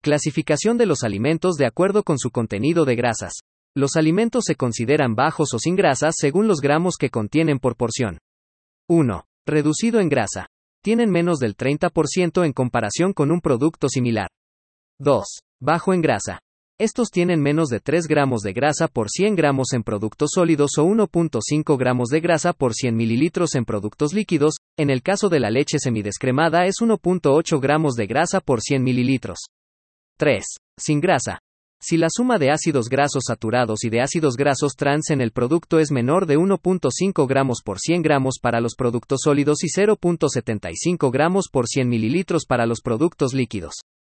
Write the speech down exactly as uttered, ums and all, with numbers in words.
Clasificación de los alimentos de acuerdo con su contenido de grasas. Los alimentos se consideran bajos o sin grasas según los gramos que contienen por porción. uno. Reducido en grasa. Tienen menos del treinta por ciento en comparación con un producto similar. dos. Bajo en grasa. Estos tienen menos de tres gramos de grasa por cien gramos en productos sólidos o uno punto cinco gramos de grasa por cien mililitros en productos líquidos. En el caso de la leche semidescremada es uno punto ocho gramos de grasa por cien mililitros. tres. Sin grasa. Si la suma de ácidos grasos saturados y de ácidos grasos trans en el producto es menor de uno punto cinco gramos por cien gramos para los productos sólidos y cero punto setenta y cinco gramos por cien mililitros para los productos líquidos.